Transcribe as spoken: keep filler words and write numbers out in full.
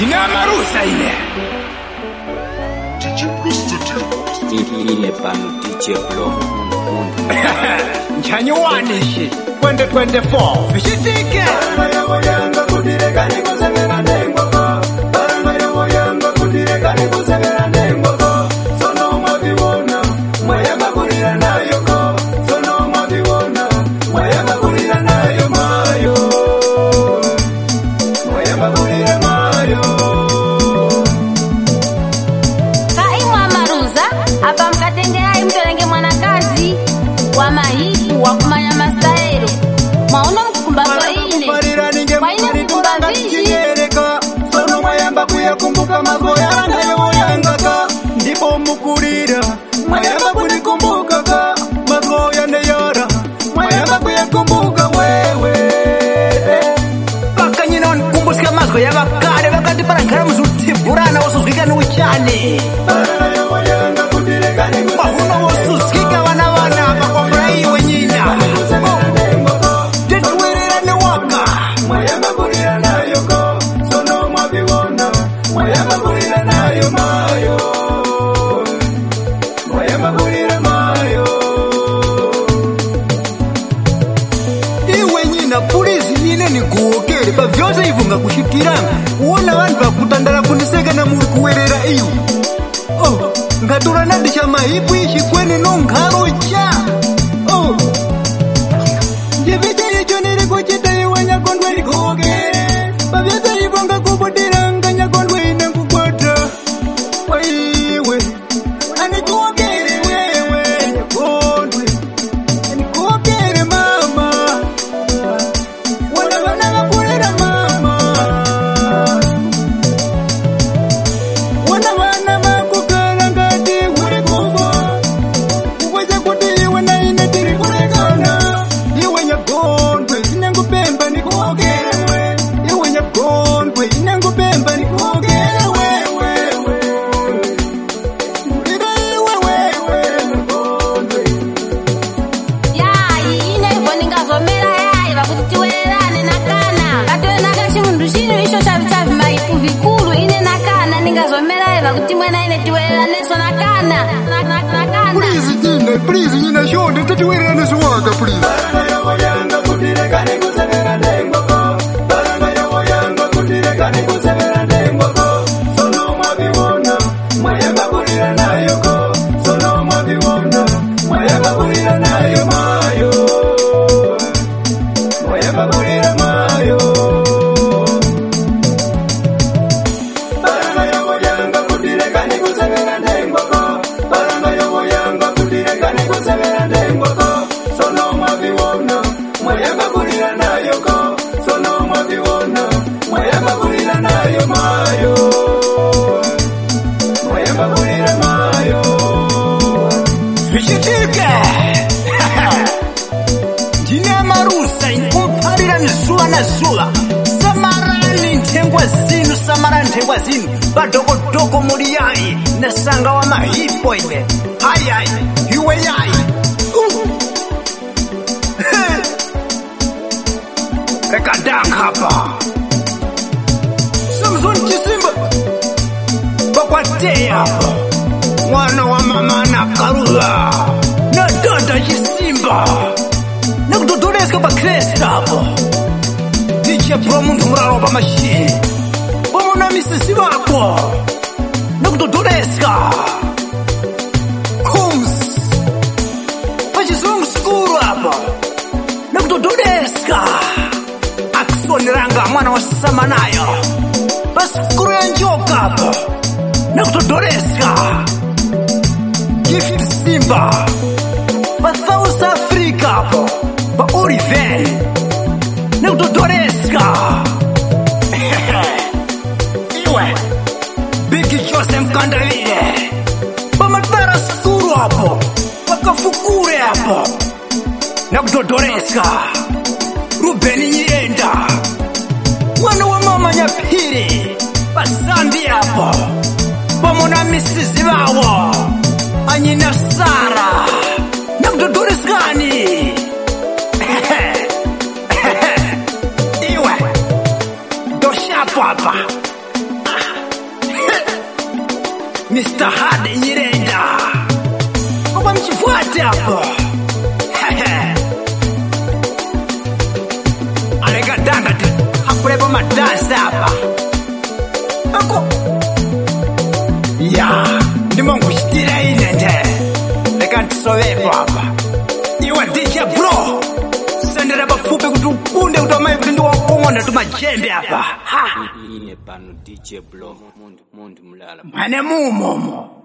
Dinamarusa ine D J Pro Studio. Ile pano D J Pro January shit twenty twenty-four Vishitike Yanga kudireka nikusengera ndengoko Paranoia yanga kudireka nikusengera ndengoko Sono mwabibona Mwayanga kurira nayo ko Sono mwabibona Mwayanga kurira nayo mayo Mwayanga kurira mayo Kaimwa Maruza hapa mkatengea imtolenge mwanakazi wa mahibu wa kumanya mastaero maono mkukumbazo ine kwa ine mkumbazishi Sono mwayamba kuyakumbuka mazoya nayo yangaka Ndipo mukurira Mwayamba kunikumbuka ka mazoya neyara Mwayamba kuyakumbuka wewe Paka nyina wanikumbusika mazgo ya bakare Bakati para nkara mzutiburana wasuzgika ni uchane Paranoia yanga kudireka nikusengera Mahuna wasuzgika wana wana Bakofrai wenyina Tetuwerera ni waka Mwayamba kurira nayo ko Sono mwabibona Mwayamba kurira nayo mayo Mwayamba kurira mayo Iwe nyina pulizi nyine ni kuokere Pa vyose hivu nga kushikiranga Uona wanu bakutandara kuniseka na muri kuwerera iyo Oh, ngatura nadisha mahibu ishi kweni no ngaro cha Oh, Jibite yecho niri kuchita iwe nyakondwe nikogere Pavyata ivo nga kubudira nga nyakondwe ine kukwata Waiwe Anikogere wewe nyakondwe Anikogere mama Wana wana wakulera mama Wana wana makukara ngati uri kufa Uwaja kuti iwe na ine tiri kurekana Iwe nyakondwe inengupemba nikogere we Iwe nyakondwe inengupemba nikogere wewe Ira iwe wewe nyakondwe yayi ine ivo ningazomera yayi vakuti tiwererane nakana katowe nakachimundu chino icho chavi chavi maipu vikulu ine nakana ningazomera yayi vakuti mwena ine tiwereraneso nakana Na- na- nakana please nyina, please nyina shonde Tetiwerera suwaka please Paranoia yanga kudireka nikusengera ndengoko Paranoia yanga kudireka nikusengera ndengoko Sono mwabibona Mwayamba kurira nayo ko Sono mwabibona Mwayamba kurira nayo mayo Mwayamba kurira mayo Paranoia yanga kudireka nikusengera ndengoko Paranoia yanga kudireka nikusengera ndengoko Sono mwabibona Mwayamba kurira nayo ko Sono mwabibona Mwayamba kurira nayo mayo Mwayamba kurira mayo Vishitike Dinamarusa inkumparira nizuwa na zuwa Samarani ntengwa zinu Samarani ntengwa zinu Badoko-doko muri yayi Nasanga wa mahipo ine Hai hai Iwe yayi Uh. Hey. Reka dank hapa Samson Chisimba Bakwate hapa Mwana wa mama na karula Na dada Chisimba Na kudodoreska pa kresta hapo Niche pro mundu muraro pa mashini Bomo na misisi wako Na kudodoreska Kums Pachizungu skuru hapa Na kudodoreska Aksoni ranga mwana wa samanayo Paskuru ya njoka hapa Na kudodoreska Gift Simba Pa South Africa hapo Pa Orivel Na kudodoreska Iwe Big Joseph Kandavile Pa Matara Skuru hapo Pa Kafukure hapo Na kudodoreska Ruben Nyenda Mwana wa mama Nyapiri Pa Zambia hapo Pamona misisi bawo Anyina Sara Na kudodoreska Iwe Dosha hapa mister Hard Nyirenda kwa mchifuate hapo alega danga tu hakulepo madansa hapa ako ya ndimo ngushitira inende leka ntisovepo hapa iwa D J Bro sendera bafupe kuti ukunde kuti amayi kuti ndiwakongonda tumajembe hapa ine pano D J Blo mundu mundu mulala mane mumomo